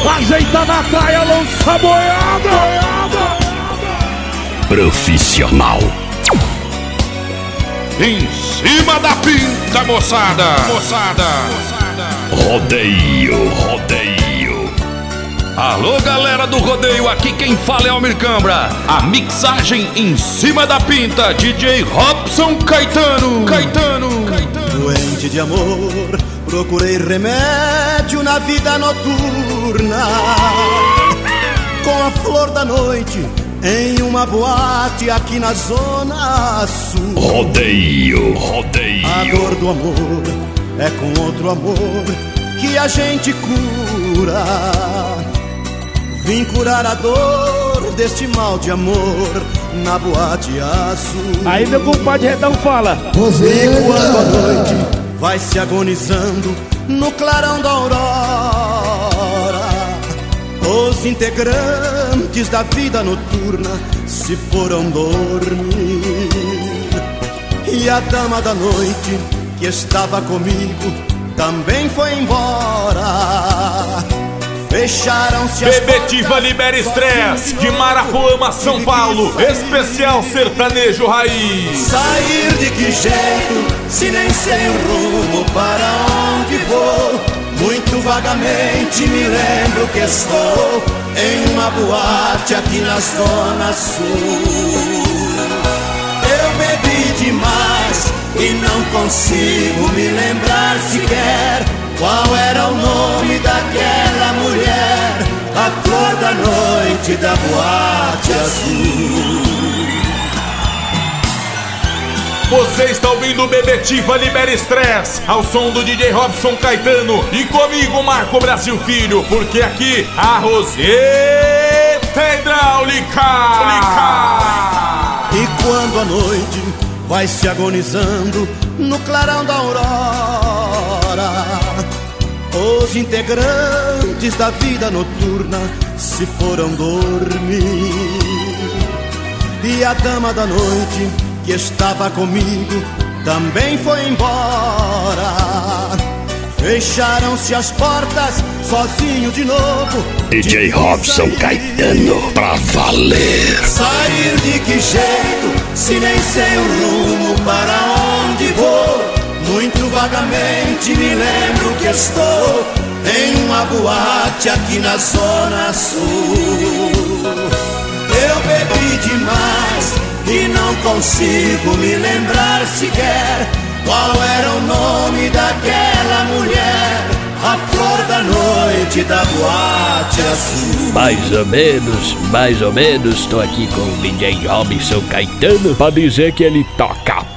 Ajeita na praia, lança a boiada. Profissional. Em cima da pinta, moçada. Rodeio. Alô, galera do rodeio, aqui quem fala é Almir Cambra. A mixagem em cima da pinta, DJ Robson Caetano. Doente de amor, procurei remédio na vida noturna. Com a flor da noite em uma boate aqui na zona sul. Rodeio. A dor do amor é com outro amor que a gente cura. Vim curar a dor deste mal de amor na boate azul. Aí meu compadre Redão fala: E quando a noite vai se agonizando no clarão da aurora, os integrantes da vida noturna se foram dormir. E a dama da noite que estava comigo também foi embora. Fecharam-se as Bebetiva Libera Estresse, de Marapoama, São Paulo, especial sertanejo raiz. Sair de que jeito, se nem sei o rumo para onde vou. Muito vagamente me lembro que estou em uma boate aqui na zona sul. Eu bebi demais e não consigo me lembrar sequer qual era o nome daquela mulher, a flor da noite da boate azul. Você está ouvindo Bebetiva Libera Estresse, ao som do DJ Robson Caetano e comigo, Marco Brasil Filho, porque aqui a Roseta hidráulica. E quando a noite vai se agonizando no clarão da aurora, os integrantes da vida noturna se foram dormir. E a dama da noite que estava comigo também foi embora. Fecharam-se as portas, sozinho de novo. DJ Robson Caetano, pra valer. Sair de que jeito, se nem sei o rumo para onde vou. Muito vagamente me lembro que estou em uma boate aqui na zona sul. Eu bebi demais e não consigo me lembrar sequer qual era o nome daquela mulher, a flor da noite da boate azul. Mais ou menos, tô aqui com o DJ Robson Caetano pra dizer que ele toca